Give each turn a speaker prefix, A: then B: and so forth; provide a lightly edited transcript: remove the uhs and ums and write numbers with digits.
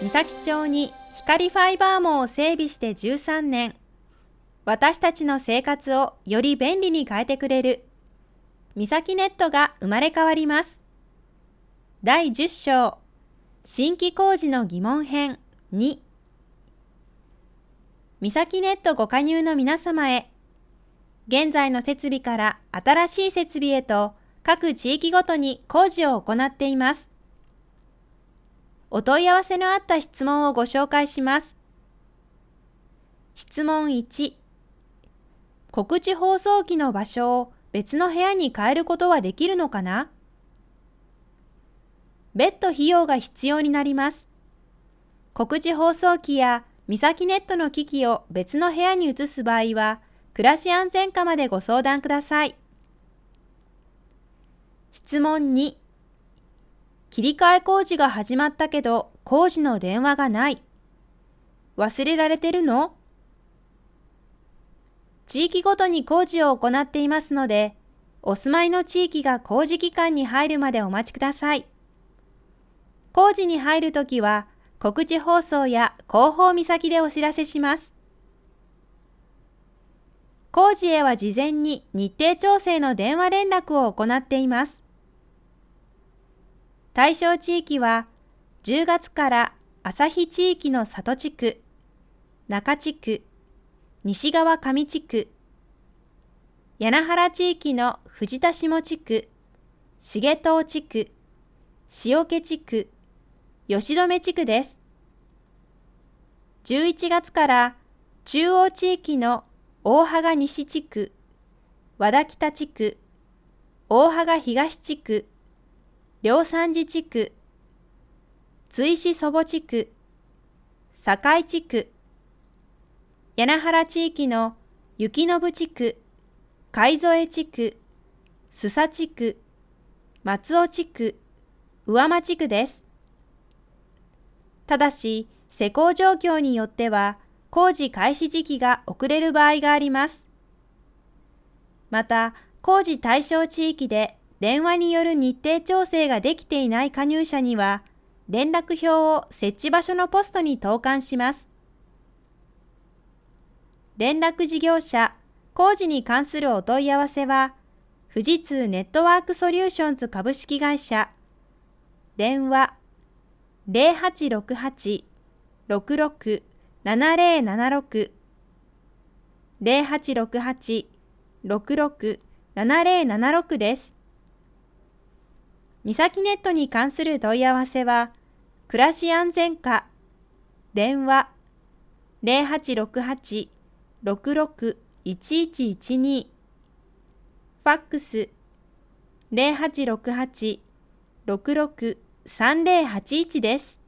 A: 三崎町に光ファイバー網を整備して13年、私たちの生活をより便利に変えてくれる三崎ネットが生まれ変わります。第10章新規工事の疑問編2、三崎ネットご加入の皆様へ、現在の設備から新しい設備へと各地域ごとに工事を行っています。お問い合わせのあった質問をご紹介します。質問1、告知放送機の場所を別の部屋に変えることはできるのかな？別途費用が必要になります。告知放送機や三崎ネットの機器を別の部屋に移す場合は、暮らし安全課までご相談ください。質問2、切り替え工事が始まったけど工事の電話がない。忘れられてるの？地域ごとに工事を行っていますので、お住まいの地域が工事期間に入るまでお待ちください。工事に入るときは、告知放送や広報岬でお知らせします。工事へは事前に日程調整の電話連絡を行っています。対象地域は、10月から旭地域の里地区、中地区、西川上地区、柳原地域の藤田下地区、重東地区、塩気地区、吉留地区です。11月から中央地域の大羽西地区、和田北地区、大羽東地区、両三寺地区、追志祖母地区、堺地区、柳原地域の雪延地区、海添地区、須佐地区、松尾地区、上間地区です。ただし、施工状況によっては、工事開始時期が遅れる場合があります。また、工事対象地域で電話による日程調整ができていない加入者には、連絡表を設置場所のポストに投函します。連絡事業者、工事に関するお問い合わせは、富士通ネットワークソリューションズ株式会社、電話 0868-66-7076 0868-66-7076です。三崎ネットに関する問い合わせは、暮らし安全課、電話 0868-66-1112、ファックス 0868-66-3081です。